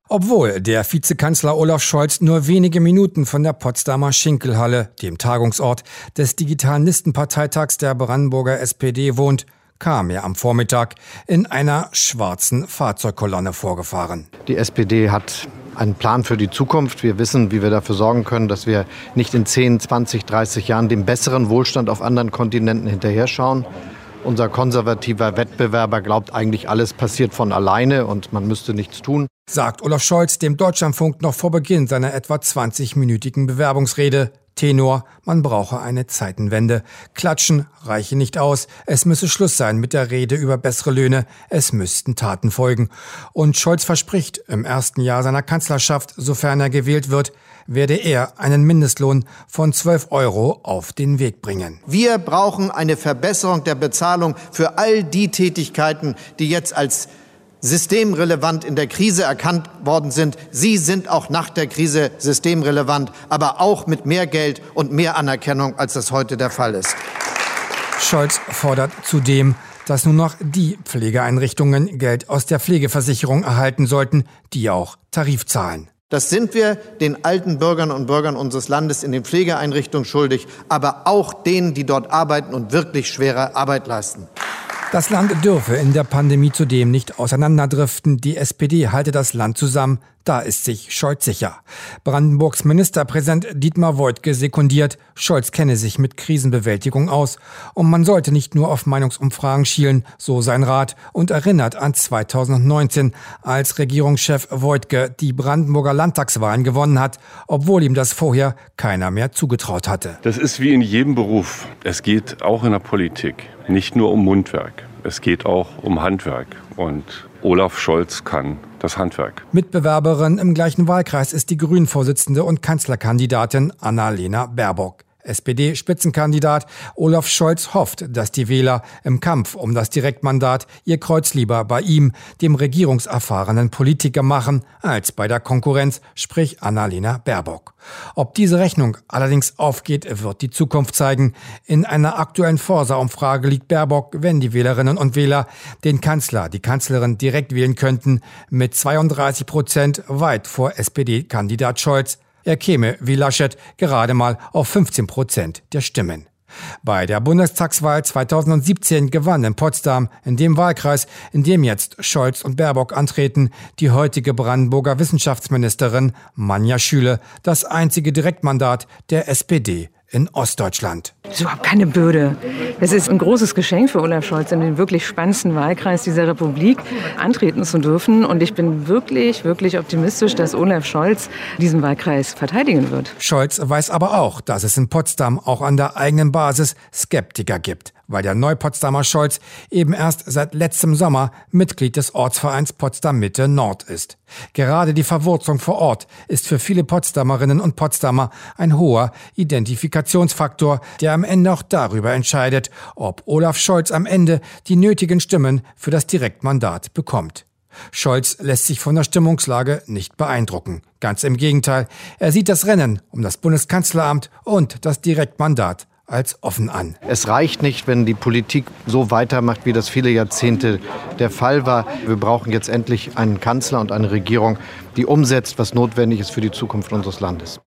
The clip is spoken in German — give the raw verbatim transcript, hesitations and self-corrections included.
Obwohl der Vizekanzler Olaf Scholz nur wenige Minuten von der Potsdamer Schinkelhalle, dem Tagungsort des digitalen Listenparteitags der Brandenburger S P D, wohnt, kam er am Vormittag in einer schwarzen Fahrzeugkolonne vorgefahren. Die S P D hat einen Plan für die Zukunft. Wir wissen, wie wir dafür sorgen können, dass wir nicht in zehn, zwanzig, dreißig Jahren dem besseren Wohlstand auf anderen Kontinenten hinterher schauen. Unser konservativer Wettbewerber glaubt eigentlich, alles passiert von alleine und man müsste nichts tun, sagt Olaf Scholz dem Deutschlandfunk noch vor Beginn seiner etwa zwanzigminütigen Bewerbungsrede. Tenor, man brauche eine Zeitenwende. Klatschen reiche nicht aus. Es müsse Schluss sein mit der Rede über bessere Löhne. Es müssten Taten folgen. Und Scholz verspricht, im ersten Jahr seiner Kanzlerschaft, sofern er gewählt wird, werde er einen Mindestlohn von zwölf Euro auf den Weg bringen. Wir brauchen eine Verbesserung der Bezahlung für all die Tätigkeiten, die jetzt als systemrelevant in der Krise erkannt worden sind. Sie sind auch nach der Krise systemrelevant, aber auch mit mehr Geld und mehr Anerkennung, als das heute der Fall ist. Scholz fordert zudem, dass nur noch die Pflegeeinrichtungen Geld aus der Pflegeversicherung erhalten sollten, die auch Tarif zahlen. Das sind wir den alten Bürgern und Bürgern unseres Landes in den Pflegeeinrichtungen schuldig, aber auch denen, die dort arbeiten und wirklich schwere Arbeit leisten. Das Land dürfe in der Pandemie zudem nicht auseinanderdriften. Die S P D halte das Land zusammen. Da ist sich Scholz sicher. Brandenburgs Ministerpräsident Dietmar Woidke sekundiert, Scholz kenne sich mit Krisenbewältigung aus. Und man sollte nicht nur auf Meinungsumfragen schielen, so sein Rat, und erinnert an zweitausendneunzehn, als Regierungschef Woidke die Brandenburger Landtagswahlen gewonnen hat, obwohl ihm das vorher keiner mehr zugetraut hatte. Das ist wie in jedem Beruf. Es geht auch in der Politik nicht nur um Mundwerk. Es geht auch um Handwerk. Und Olaf Scholz kann das Handwerk. Mitbewerberin im gleichen Wahlkreis ist die Grünen-Vorsitzende und Kanzlerkandidatin Annalena Baerbock. S P D-Spitzenkandidat Olaf Scholz hofft, dass die Wähler im Kampf um das Direktmandat ihr Kreuz lieber bei ihm, dem regierungserfahrenen Politiker, machen, als bei der Konkurrenz, sprich Annalena Baerbock. Ob diese Rechnung allerdings aufgeht, wird die Zukunft zeigen. In einer aktuellen Forsa-Umfrage liegt Baerbock, wenn die Wählerinnen und Wähler den Kanzler, die Kanzlerin direkt wählen könnten, mit zweiunddreißig Prozent weit vor S P D-Kandidat Scholz. Er käme, wie Laschet, gerade mal auf fünfzehn Prozent der Stimmen. Bei der Bundestagswahl zweitausendsiebzehn gewann in Potsdam, in dem Wahlkreis, in dem jetzt Scholz und Baerbock antreten, die heutige Brandenburger Wissenschaftsministerin Manja Schüle, das einzige Direktmandat der S P D in Ostdeutschland. Das ist überhaupt keine Bürde. Es ist ein großes Geschenk für Olaf Scholz, in den wirklich spannendsten Wahlkreis dieser Republik antreten zu dürfen. Und ich bin wirklich, wirklich optimistisch, dass Olaf Scholz diesen Wahlkreis verteidigen wird. Scholz weiß aber auch, dass es in Potsdam auch an der eigenen Basis Skeptiker gibt, weil der Neupotsdamer Scholz eben erst seit letztem Sommer Mitglied des Ortsvereins Potsdam-Mitte Nord ist. Gerade die Verwurzelung vor Ort ist für viele Potsdamerinnen und Potsdamer ein hoher Identifikationsfaktor, der am Ende auch darüber entscheidet, ob Olaf Scholz am Ende die nötigen Stimmen für das Direktmandat bekommt. Scholz lässt sich von der Stimmungslage nicht beeindrucken. Ganz im Gegenteil, er sieht das Rennen um das Bundeskanzleramt und das Direktmandat als offen an. Es reicht nicht, wenn die Politik so weitermacht, wie das viele Jahrzehnte der Fall war. Wir brauchen jetzt endlich einen Kanzler und eine Regierung, die umsetzt, was notwendig ist für die Zukunft unseres Landes.